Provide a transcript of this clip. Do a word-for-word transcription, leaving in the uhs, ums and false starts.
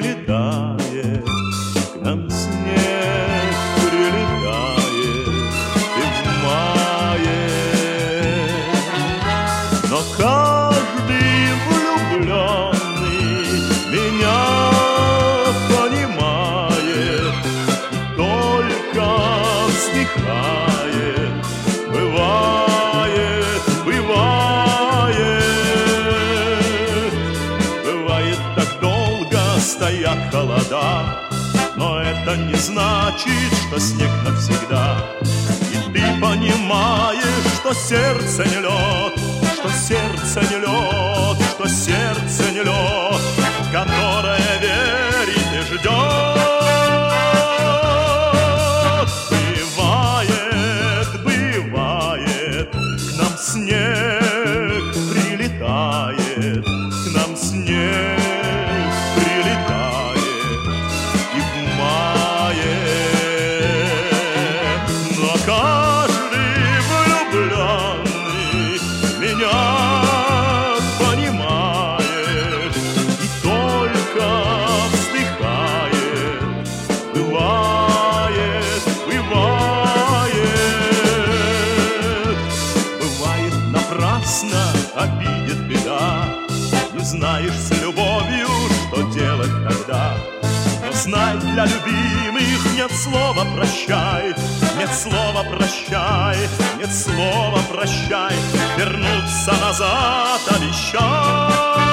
прилетает, к нам снег прилетает и в мае. Но каждый влюбленный меня понимает и только вздыхает. Бывает, бывает, бывает, так долго стоят холода, но это не значит, что снег навсегда. И ты понимаешь, что сердце не лед, что сердце не лед, что сердце не лед, которое верит и ждет. Снег прилетает, к нам снег прилетает и в мае. Но каждый влюбленный меня понимает и только вздыхает. Бывает, бывает, напрасно обидит беда. Не знаешь с любовью, что делать тогда. Но знай, для любимых нет слова прощай, нет слова прощай, нет слова прощай. Вернуться назад обещай.